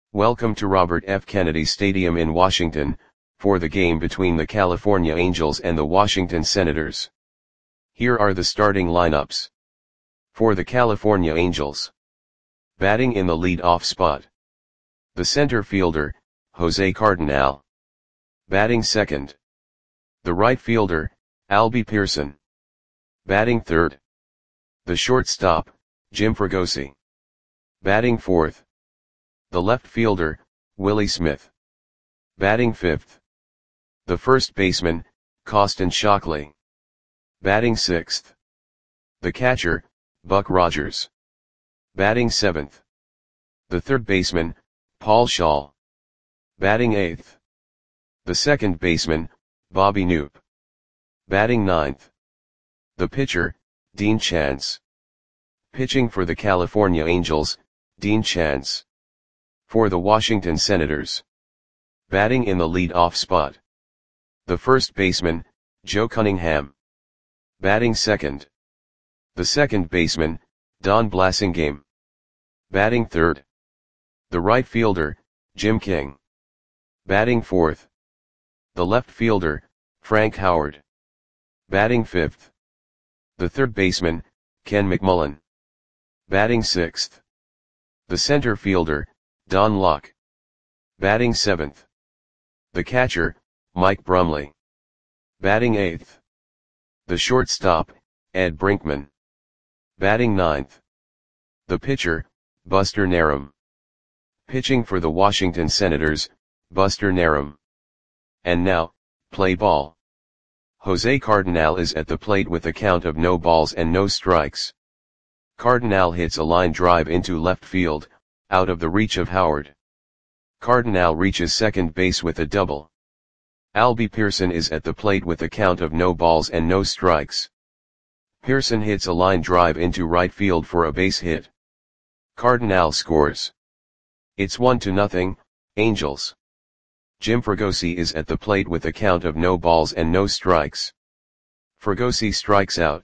Welcome to Robert F. Kennedy Stadium in Washington, for the game between the California Angels and the Washington Senators. Here are the starting lineups. For the California Angels. Batting in the lead-off spot. The center fielder, Jose Cardenal. Batting second. The right fielder, Albie Pearson. Batting third. The shortstop, Jim Fregosi. Batting fourth. The left fielder, Willie Smith. Batting fifth. The first baseman, Costin Shockley. Batting sixth. The catcher, Buck Rogers. Batting seventh. The third baseman, Paul Schaal. Batting eighth. The second baseman, Bobby Knoop. Batting ninth. The pitcher, Dean Chance. Pitching for the California Angels, Dean Chance. For the Washington Senators. Batting in the lead-off spot. The first baseman, Joe Cunningham. Batting second. The second baseman, Don Blasingame. Batting third. The right fielder, Jim King. Batting fourth. The left fielder, Frank Howard. Batting fifth. The third baseman, Ken McMullen. Batting sixth. The center fielder, Don Locke. Batting seventh. The catcher, Mike Brumley. Batting eighth. The shortstop, Ed Brinkman. Batting ninth. The pitcher, Buster Narum. Pitching for the Washington Senators, Buster Narum. And now, play ball. Jose Cardenal is at the plate with a count of no balls and no strikes. Cardenal hits a line drive into left field, out of the reach of Howard. Cardenal reaches second base with a double. Albie Pearson is at the plate with a count of no balls and no strikes. Pearson hits a line drive into right field for a base hit. Cardenal scores. It's 1-0, Angels. Jim Fregosi is at the plate with a count of no balls and no strikes. Fregosi strikes out.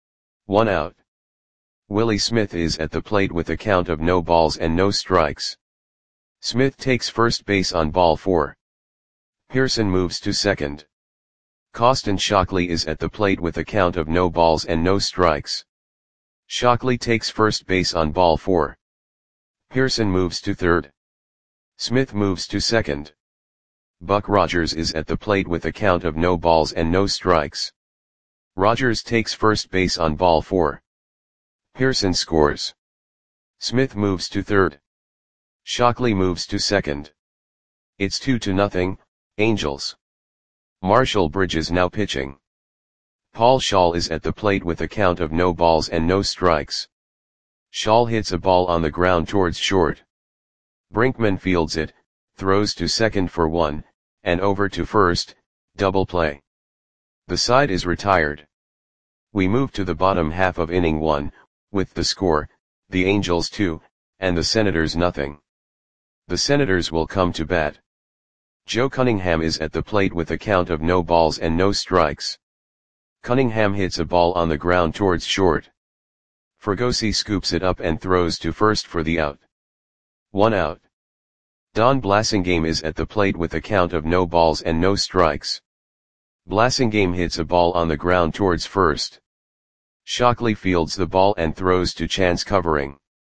1 out. Willie Smith is at the plate with a count of no balls and no strikes. Smith takes first base on ball 4. Pearson moves to second. Costin Shockley is at the plate with a count of no balls and no strikes. Shockley takes first base on ball 4. Pearson moves to third. Smith moves to second. Buck Rogers is at the plate with a count of no balls and no strikes. Rogers takes first base on ball 4. Pearson scores. Smith moves to third. Shockley moves to second. It's 2-0, Angels. Marshall Bridges now pitching. Paul Schaal is at the plate with a count of no balls and no strikes. Schaal hits a ball on the ground towards short. Brinkman fields it, throws to second for 1, and over to first, double play. The side is retired. We move to the bottom half of inning 1, with the score, the Angels 2, and the Senators 0. The Senators will come to bat. Joe Cunningham is at the plate with a count of no balls and no strikes. Cunningham hits a ball on the ground towards short. Fregosi scoops it up and throws to first for the out. 1 out. Don Blasingame is at the plate with a count of no balls and no strikes. Blasingame hits a ball on the ground towards first. Shockley fields the ball and throws to Chance covering.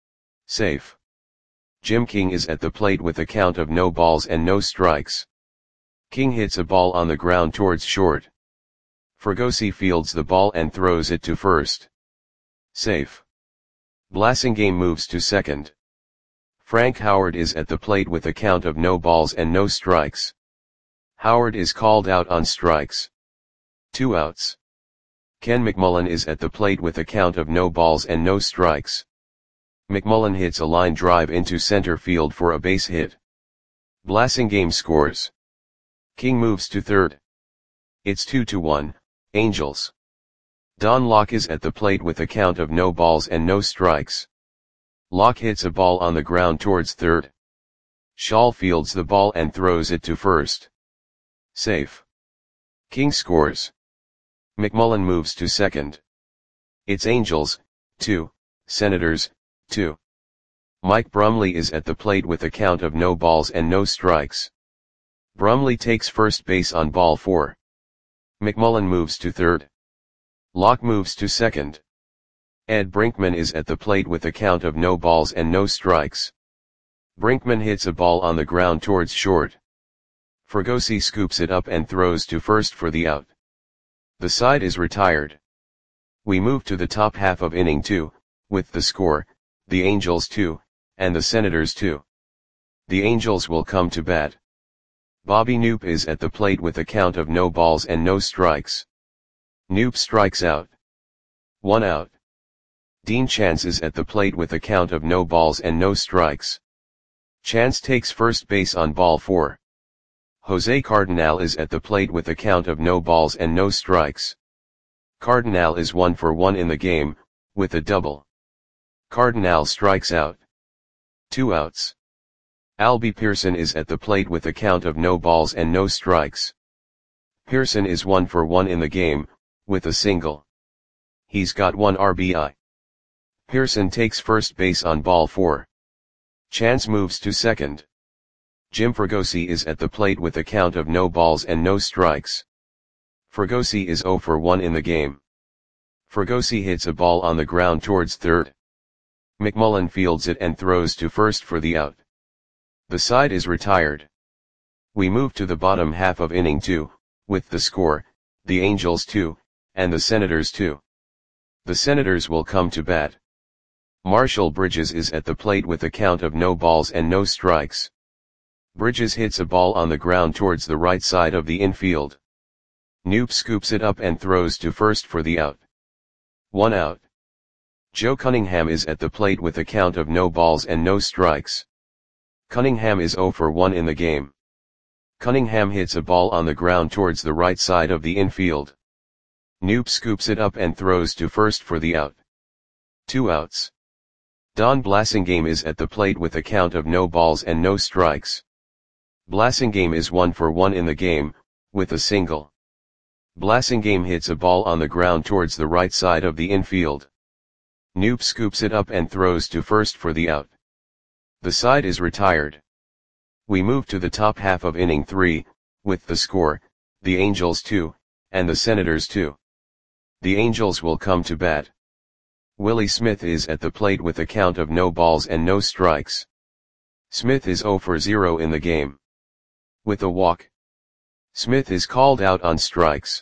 Safe. Jim King is at the plate with a count of no balls and no strikes. King hits a ball on the ground towards short. Fregosi fields the ball and throws it to first. Safe. Blasingame moves to second. Frank Howard is at the plate with a count of no balls and no strikes. Howard is called out on strikes. 2 outs. Ken McMullen is at the plate with a count of no balls and no strikes. McMullen hits a line drive into center field for a base hit. Blasingame scores. King moves to third. It's 2-1, Angels. Don Locke is at the plate with a count of no balls and no strikes. Locke hits a ball on the ground towards third. Schaal fields the ball and throws it to first. Safe. King scores. McMullen moves to second. It's Angels, 2, Senators, 2. Mike Brumley is at the plate with a count of no balls and no strikes. Brumley takes first base on ball 4. McMullen moves to third. Locke moves to second. Ed Brinkman is at the plate with a count of no balls and no strikes. Brinkman hits a ball on the ground towards short. Fregosi scoops it up and throws to first for the out. The side is retired. We move to the top half of inning 2, with the score, the Angels 2, and the Senators 2. The Angels will come to bat. Bobby Knoop is at the plate with a count of no balls and no strikes. Knoop strikes out. 1 out. Dean Chance is at the plate with a count of no balls and no strikes. Chance takes first base on ball 4. Jose Cardinal is at the plate with a count of no balls and no strikes. Cardinal is 1 for 1 in the game, with a double. Cardinal strikes out. 2 outs. Albie Pearson is at the plate with a count of no balls and no strikes. Pearson is 1 for 1 in the game, with a single. He's got 1 RBI. Pearson takes first base on ball 4. Chance moves to second. Jim Fregosi is at the plate with a count of no balls and no strikes. Fregosi is 0 for 1 in the game. Fregosi hits a ball on the ground towards third. McMullen fields it and throws to first for the out. The side is retired. We move to the bottom half of inning 2, with the score, the Angels 2, and the Senators 2. The Senators will come to bat. Marshall Bridges is at the plate with a count of no balls and no strikes. Bridges hits a ball on the ground towards the right side of the infield. Knoop scoops it up and throws to first for the out. 1 out. Joe Cunningham is at the plate with a count of no balls and no strikes. Cunningham is 0 for 1 in the game. Cunningham hits a ball on the ground towards the right side of the infield. Knoop scoops it up and throws to first for the out. 2 outs. Don Blasingame is at the plate with a count of no balls and no strikes. Blasingame is 1 for 1 in the game, with a single. Blasingame hits a ball on the ground towards the right side of the infield. Knoop scoops it up and throws to first for the out. The side is retired. We move to the top half of inning 3, with the score, the Angels 2, and the Senators 2. The Angels will come to bat. Willie Smith is at the plate with a count of no balls and no strikes. Smith is 0 for 0 in the game. With a walk. Smith is called out on strikes.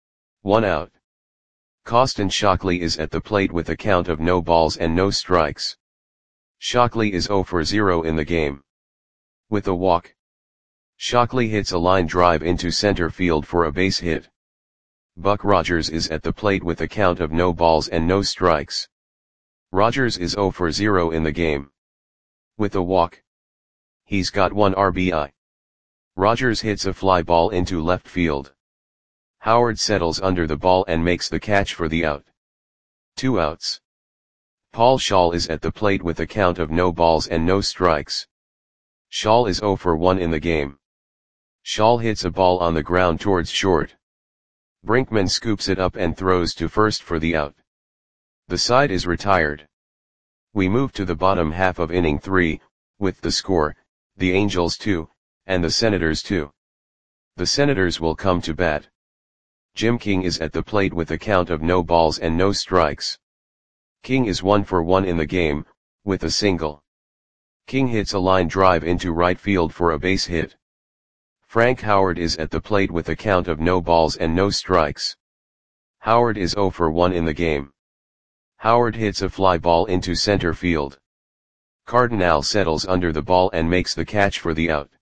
1 out. Costin Shockley is at the plate with a count of no balls and no strikes. Shockley is 0 for 0 in the game. With a walk. Shockley hits a line drive into center field for a base hit. Buck Rogers is at the plate with a count of no balls and no strikes. Rogers is 0 for 0 in the game. With a walk. He's got 1 RBI. Rogers hits a fly ball into left field. Howard settles under the ball and makes the catch for the out. 2 outs. Paul Shaw is at the plate with a count of no balls and no strikes. Shaw is 0 for 1 in the game. Shaw hits a ball on the ground towards short. Brinkman scoops it up and throws to first for the out. The side is retired. We move to the bottom half of inning 3, with the score, the Angels 2, and the Senators 2. The Senators will come to bat. Jim King is at the plate with a count of no balls and no strikes. King is 1 for 1 in the game, with a single. King hits a line drive into right field for a base hit. Frank Howard is at the plate with a count of no balls and no strikes. Howard is 0 for 1 in the game. Howard hits a fly ball into center field. Cardinal settles under the ball and makes the catch for the out.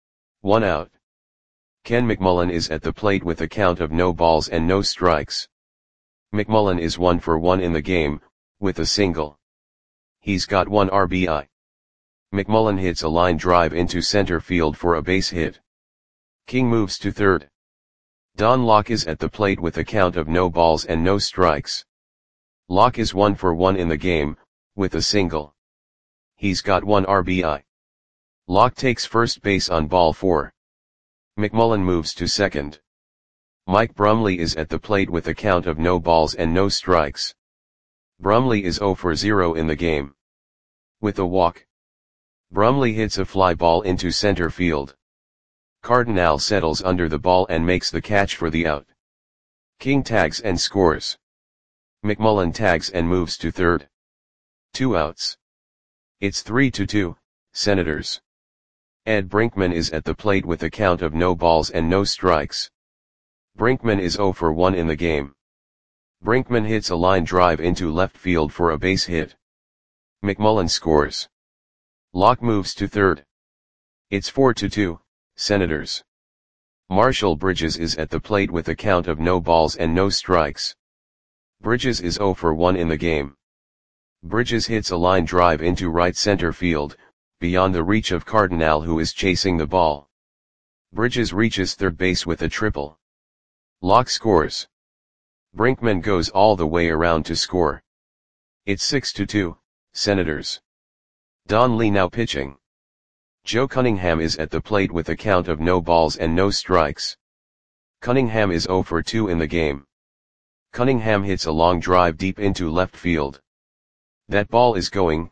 1 out. Ken McMullen is at the plate with a count of no balls and no strikes. McMullen is 1 for 1 in the game, with a single. He's got 1 RBI. McMullen hits a line drive into center field for a base hit. King moves to third. Don Locke is at the plate with a count of no balls and no strikes. Locke is 1 for 1 in the game, with a single. He's got 1 RBI. Locke takes first base on ball 4. McMullen moves to second. Mike Brumley is at the plate with a count of no balls and no strikes. Brumley is 0 for 0 in the game. With a walk, Brumley hits a fly ball into center field. Cardinal settles under the ball and makes the catch for the out. King tags and scores. McMullen tags and moves to third. 2 outs. It's 3-2, Senators. Ed Brinkman is at the plate with a count of no balls and no strikes. Brinkman is 0 for 1 in the game. Brinkman hits a line drive into left field for a base hit. McMullen scores. Locke moves to third. It's 4-2, Senators. Marshall Bridges is at the plate with a count of no balls and no strikes. Bridges is 0 for 1 in the game. Bridges hits a line drive into right center field, beyond the reach of Cardinal, who is chasing the ball. Bridges reaches third base with a triple. Locke scores. Brinkman goes all the way around to score. It's 6-2, Senators. Don Lee now pitching. Joe Cunningham is at the plate with a count of no balls and no strikes. Cunningham is 0 for 2 in the game. Cunningham hits a long drive deep into left field. That ball is gone.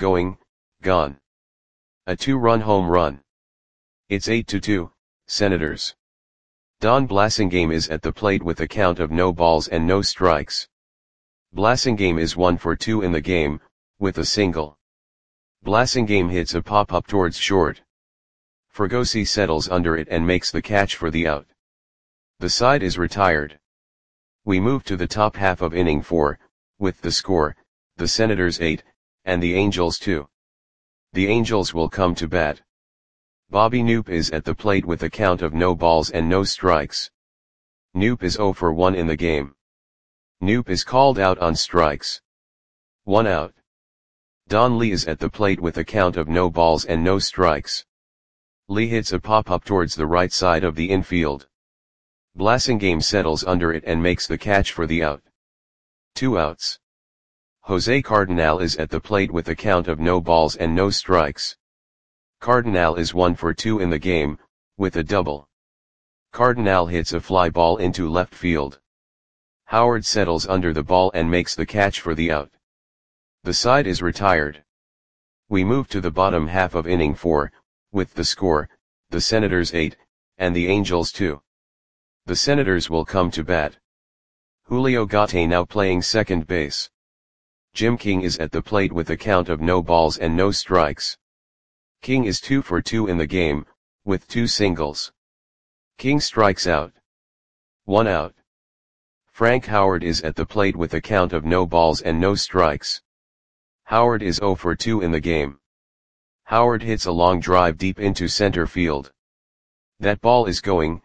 A 2-run home run. It's 8-2, Senators. Don Blasingame is at the plate with a count of no balls and no strikes. Blasingame is 1 for 2 in the game, with a single. Blasingame hits a pop-up towards short. Fregosi settles under it and makes the catch for the out. The side is retired. We move to the top half of inning 4, with the score, the Senators 8, and the Angels 2. The Angels will come to bat. Bobby Knoop is at the plate with a count of no balls and no strikes. Knoop is 0 for 1 in the game. Knoop is called out on strikes. 1 out. Don Lee is at the plate with a count of no balls and no strikes. Lee hits a pop-up towards the right side of the infield. Blasingame settles under it and makes the catch for the out. 2 outs. Jose Cardinal is at the plate with a count of no balls and no strikes. Cardinal is 1 for 2 in the game, with a double. Cardinal hits a fly ball into left field. Howard settles under the ball and makes the catch for the out. The side is retired. We move to the bottom half of inning 4, with the score, the Senators 8, and the Angels 2. The Senators will come to bat. Julio Gatti now playing second base. Jim King is at the plate with a count of no balls and no strikes. King is 2 for 2 in the game, with 2 singles. King strikes out. 1 out. Frank Howard is at the plate with a count of no balls and no strikes. Howard is 0 for 2 in the game. Howard hits a long drive deep into center field. That ball is gone.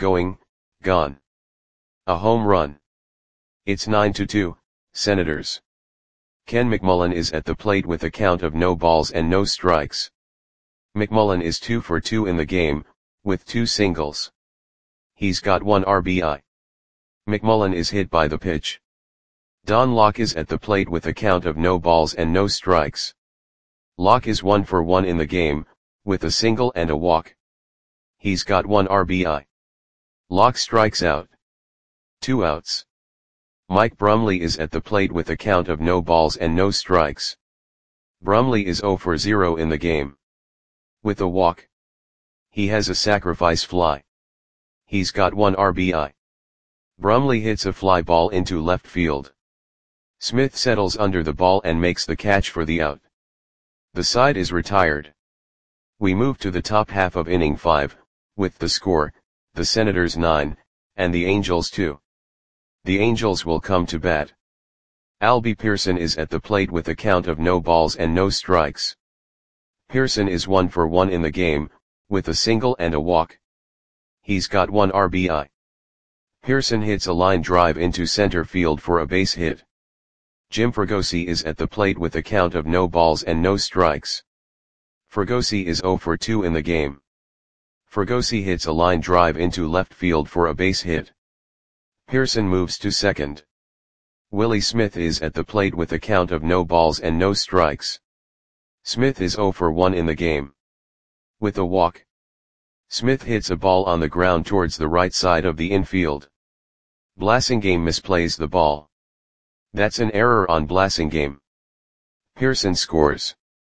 A home run. It's 9-2, Senators. Ken McMullen is at the plate with a count of no balls and no strikes. McMullen is 2 for 2 in the game, with 2 singles. He's got 1 RBI. McMullen is hit by the pitch. Don Locke is at the plate with a count of no balls and no strikes. Locke is 1 for 1 in the game, with a single and a walk. He's got 1 RBI. Locke strikes out. 2 outs. Mike Brumley is at the plate with a count of no balls and no strikes. Brumley is 0 for 0 in the game. With a walk. He has a sacrifice fly. He's got 1 RBI. Brumley hits a fly ball into left field. Smith settles under the ball and makes the catch for the out. The side is retired. We move to the top half of inning 5, with the score, the Senators 9, and the Angels 2. The Angels will come to bat. Albie Pearson is at the plate with a count of no balls and no strikes. Pearson is 1 for 1 in the game, with a single and a walk. He's got 1 RBI. Pearson hits a line drive into center field for a base hit. Jim Fregosi is at the plate with a count of no balls and no strikes. Fregosi is 0 for 2 in the game. Fregosi hits a line drive into left field for a base hit. Pearson moves to second. Willie Smith is at the plate with a count of no balls and no strikes. Smith is 0 for 1 in the game. With a walk. Smith hits a ball on the ground towards the right side of the infield. Blasingame misplays the ball. That's an error on Blasingame. Pearson scores.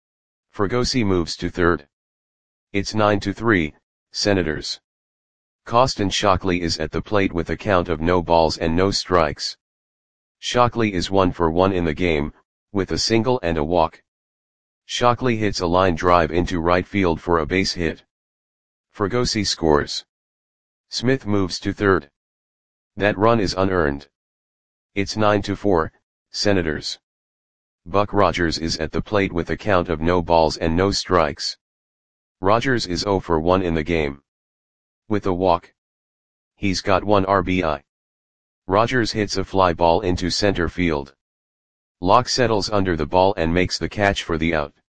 Fregosi moves to third. It's 9-3, Senators. Costin Shockley is at the plate with a count of no balls and no strikes. Shockley is 1 for 1 in the game, with a single and a walk. Shockley hits a line drive into right field for a base hit. Fregosi scores. Smith moves to third. That run is unearned. It's 9-4, Senators. Buck Rogers is at the plate with a count of no balls and no strikes. Rogers is 0 for 1 in the game. With a walk. He's got 1 RBI. Rogers hits a fly ball into center field. Locke settles under the ball and makes the catch for the out.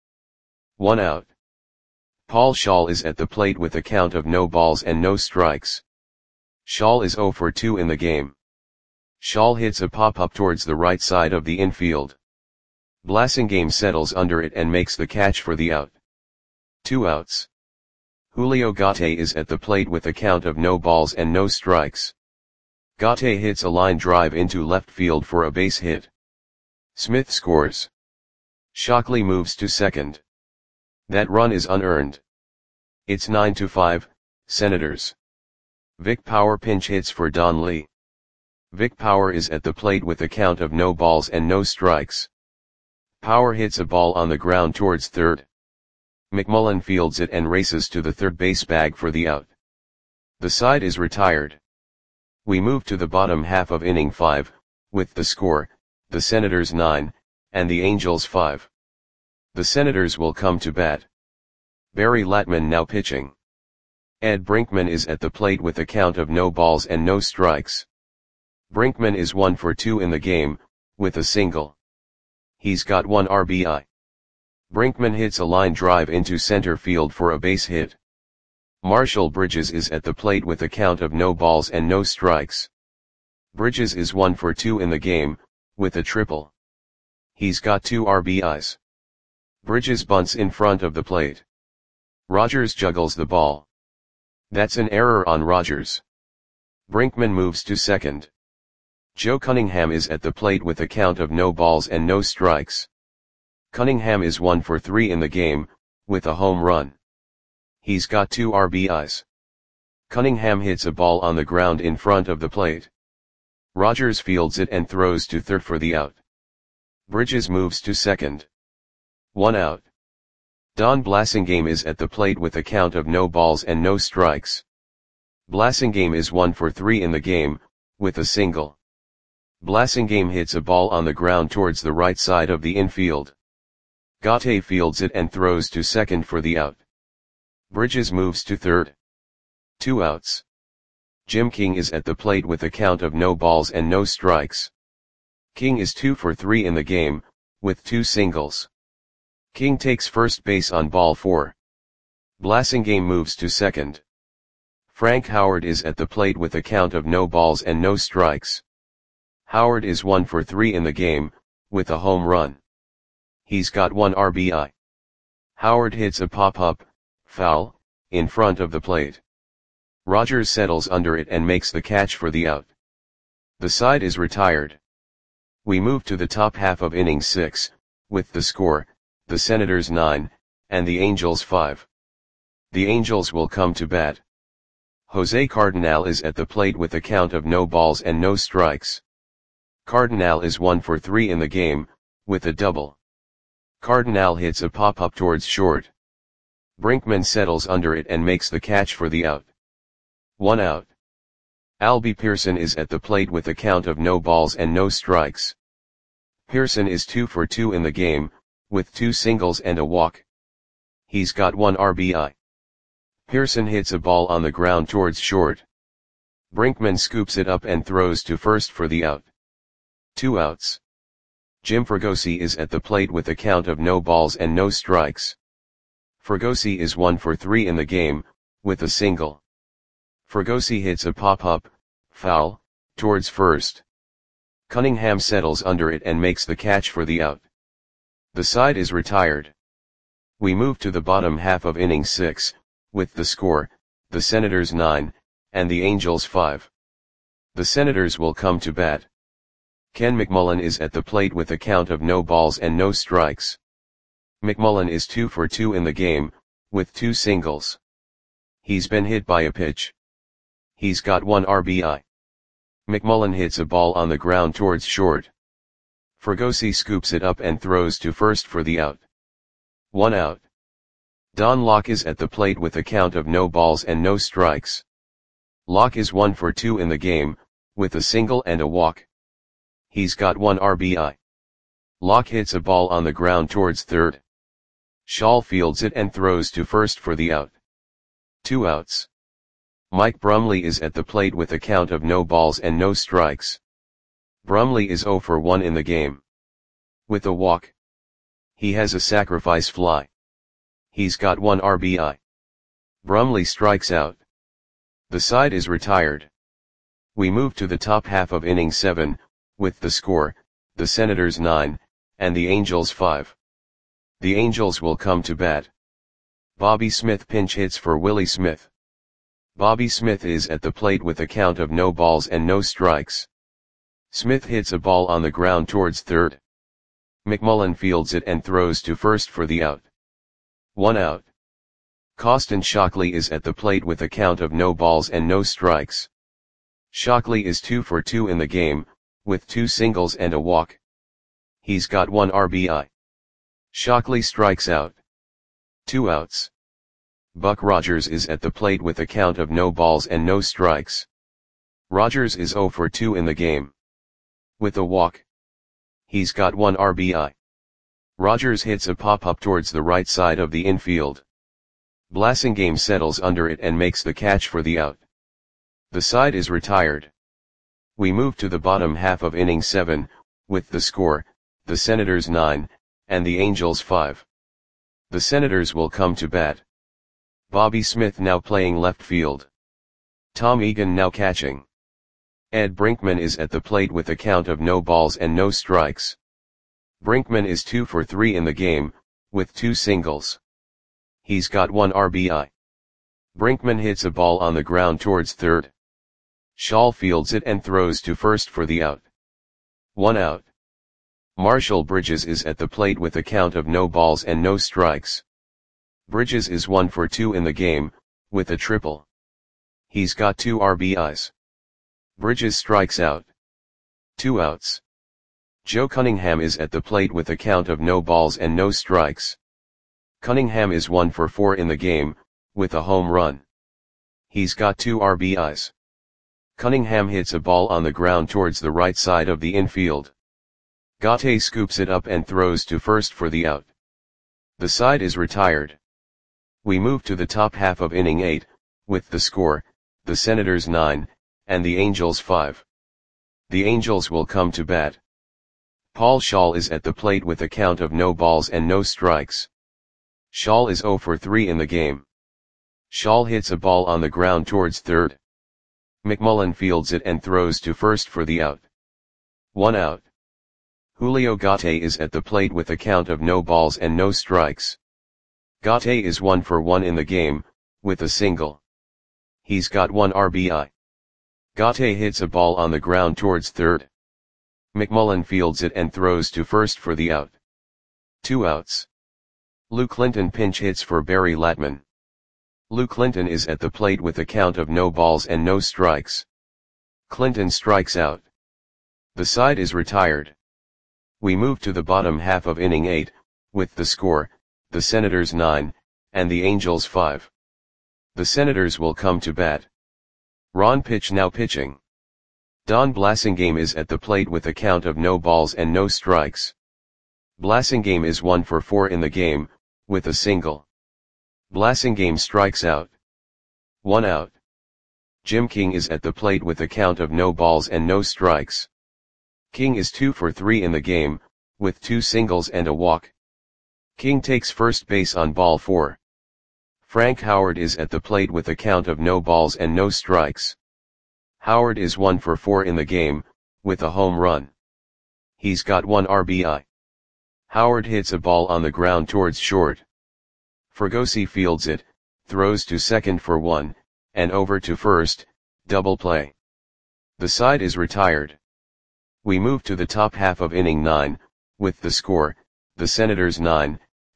1 out. Paul Schaal is at the plate with a count of no balls and no strikes. Schaal is 0 for 2 in the game. Schaal hits a pop-up towards the right side of the infield. Blasingame settles under it and makes the catch for the out. 2 outs. Julio Gate is at the plate with a count of no balls and no strikes. Gate hits a line drive into left field for a base hit. Smith scores. Shockley moves to second. That run is unearned. It's 9-5, Senators. Vic Power pinch hits for Don Lee. Vic Power is at the plate with a count of no balls and no strikes. Power hits a ball on the ground towards third. McMullen fields it and races to the third base bag for the out. The side is retired. We move to the bottom half of inning 5, with the score, the Senators 9, and the Angels 5. The Senators will come to bat. Barry Latman now pitching. Ed Brinkman is at the plate with a count of no balls and no strikes. Brinkman is 1 for 2 in the game, with a single. He's got 1 RBI. Brinkman hits a line drive into center field for a base hit. Marshall Bridges is at the plate with a count of no balls and no strikes. Bridges is 1 for 2 in the game, with a triple. He's got 2 RBIs. Bridges bunts in front of the plate. Rogers juggles the ball. That's an error on Rogers. Brinkman moves to second. Joe Cunningham is at the plate with a count of no balls and no strikes. Cunningham is 1 for 3 in the game, with a home run. He's got 2 RBIs. Cunningham hits a ball on the ground in front of the plate. Rogers fields it and throws to third for the out. Bridges moves to second. 1 out. Don Blasingame is at the plate with a count of no balls and no strikes. Blasingame is 1 for 3 in the game, with a single. Blasingame hits a ball on the ground towards the right side of the infield. Gate fields it and throws to second for the out. Bridges moves to third. 2 outs. Jim King is at the plate with a count of no balls and no strikes. King is 2 for 3 in the game, with 2 singles. King takes first base on ball 4. Blasingame moves to second. Frank Howard is at the plate with a count of no balls and no strikes. Howard is 1 for 3 in the game, with a home run. He's got 1 RBI. Howard hits a pop-up, foul, in front of the plate. Rogers settles under it and makes the catch for the out. The side is retired. We move to the top half of inning 6, with the score, the Senators 9, and the Angels 5. The Angels will come to bat. Jose Cardinal is at the plate with a count of no balls and no strikes. Cardinal is 1 for 3 in the game, with a double. Cardinal hits a pop-up towards short. Brinkman settles under it and makes the catch for the out. 1 out. Albie Pearson is at the plate with a count of no balls and no strikes. Pearson is 2 for 2 in the game, with 2 singles and a walk. He's got 1 RBI. Pearson hits a ball on the ground towards short. Brinkman scoops it up and throws to first for the out. 2 outs. Jim Fregosi is at the plate with a count of no balls and no strikes. Fregosi is 1 for 3 in the game, with a single. Fregosi hits a pop-up, foul, towards first. Cunningham settles under it and makes the catch for the out. The side is retired. We move to the bottom half of inning 6, with the score, the Senators 9, and the Angels 5. The Senators will come to bat. Ken McMullen is at the plate with a count of no balls and no strikes. McMullen is 2 for 2 in the game, with 2 singles. He's been hit by a pitch. He's got 1 RBI. McMullen hits a ball on the ground towards short. Fregosi scoops it up and throws to first for the out. 1 out. Don Locke is at the plate with a count of no balls and no strikes. Locke is 1 for 2 in the game, with a single and a walk. He's got 1 RBI. Locke hits a ball on the ground towards third. Shaw fields it and throws to first for the out. 2 outs. Mike Brumley is at the plate with a count of no balls and no strikes. Brumley is 0 for 1 in the game. With a walk. He has a sacrifice fly. He's got 1 RBI. Brumley strikes out. The side is retired. We move to the top half of inning 7, with the score, the Senators 9, and the Angels 5. The Angels will come to bat. Bobby Smith pinch hits for Willie Smith. Bobby Smith is at the plate with a count of no balls and no strikes. Smith hits a ball on the ground towards third. McMullen fields it and throws to first for the out. 1 out. Costin Shockley is at the plate with a count of no balls and no strikes. Shockley is 2 for 2 in the game, with 2 singles and a walk. He's got 1 RBI. Shockley strikes out. 2 outs. Buck Rogers is at the plate with a count of no balls and no strikes. Rogers is 0 for 2 in the game. With a walk. He's got 1 RBI. Rogers hits a pop-up towards the right side of the infield. Blasingame settles under it and makes the catch for the out. The side is retired. We move to the bottom half of inning 7, with the score, the Senators 9, and the Angels 5. The Senators will come to bat. Bobby Smith now playing left field. Tom Egan now catching. Ed Brinkman is at the plate with a count of no balls and no strikes. Brinkman is 2 for 3 in the game, with 2 singles. He's got 1 RBI. Brinkman hits a ball on the ground towards third. Shaw fields it and throws to first for the out. 1 out. Marshall Bridges is at the plate with a count of no balls and no strikes. Bridges is 1 for 2 in the game, with a triple. He's got 2 RBIs. Bridges strikes out. 2 outs. Joe Cunningham is at the plate with a count of no balls and no strikes. Cunningham is 1 for 4 in the game, with a home run. He's got 2 RBIs. Cunningham hits a ball on the ground towards the right side of the infield. Gatte scoops it up and throws to first for the out. The side is retired. We move to the top half of inning 8, with the score, the Senators 9, and the Angels 5. The Angels will come to bat. Paul Schaal is at the plate with a count of no balls and no strikes. Schaal is 0 for 3 in the game. Schaal hits a ball on the ground towards third. McMullen fields it and throws to first for the out. 1 out. Julio Gatte is at the plate with a count of no balls and no strikes. Gatte is 1 for 1 in the game, with a single. He's got 1 RBI. Gatte hits a ball on the ground towards third. McMullen fields it and throws to first for the out. 2 outs. Lou Clinton pinch hits for Barry Latman. Lou Clinton is at the plate with a count of no balls and no strikes. Clinton strikes out. The side is retired. We move to the bottom half of inning 8, with the score, the Senators 9, and the Angels 5. The Senators will come to bat. Ron Pitch now pitching. Don Blasingame is at the plate with a count of no balls and no strikes. Blasingame is 1 for 4 in the game, with a single. Blasingame strikes out. 1 out. Jim King is at the plate with a count of no balls and no strikes. King is 2 for 3 in the game, with 2 singles and a walk. King takes first base on ball 4. Frank Howard is at the plate with a count of no balls and no strikes. Howard is 1 for 4 in the game, with a home run. He's got 1 RBI. Howard hits a ball on the ground towards short. Fregosi fields it, throws to second for 1, and over to first, double play. The side is retired. We move to the top half of inning 9, with the score, the Senators 9,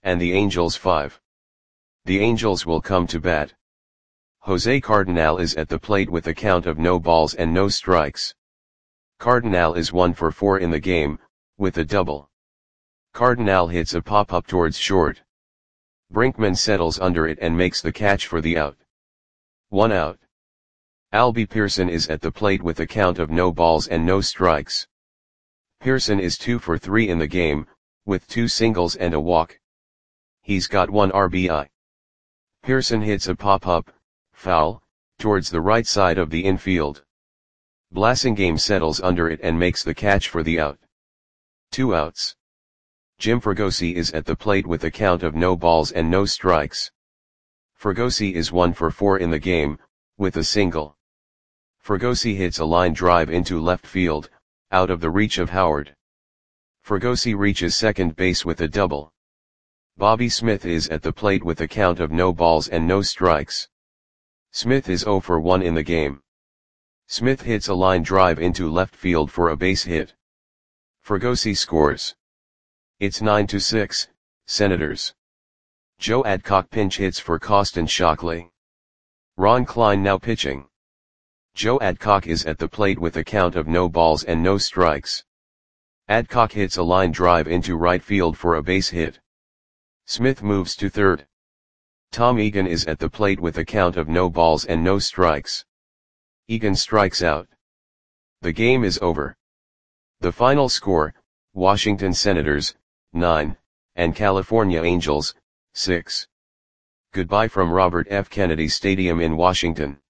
and the Angels 5. The Angels will come to bat. Jose Cardenal is at the plate with a count of no balls and no strikes. Cardenal is 1 for 4 in the game, with a double. Cardenal hits a pop-up towards short. Brinkman settles under it and makes the catch for the out. 1 out. Albie Pearson is at the plate with a count of no balls and no strikes. Pearson is 2 for 3 in the game, with 2 singles and a walk. He's got 1 RBI. Pearson hits a pop-up, foul, towards the right side of the infield. Blasingame settles under it and makes the catch for the out. 2 outs. Jim Fregosi is at the plate with a count of no balls and no strikes. Fregosi is 1 for 4 in the game, with a single. Fregosi hits a line drive into left field, out of the reach of Howard. Fregosi reaches second base with a double. Bobby Smith is at the plate with a count of no balls and no strikes. Smith is 0 for 1 in the game. Smith hits a line drive into left field for a base hit. Fregosi scores. It's 9-6, Senators. Joe Adcock pinch hits for Costin Shockley. Ron Klein now pitching. Joe Adcock is at the plate with a count of no balls and no strikes. Adcock hits a line drive into right field for a base hit. Smith moves to third. Tom Egan is at the plate with a count of no balls and no strikes. Egan strikes out. The game is over. The final score, Washington Senators, 9, and California Angels, 6. Goodbye from Robert F. Kennedy Stadium in Washington.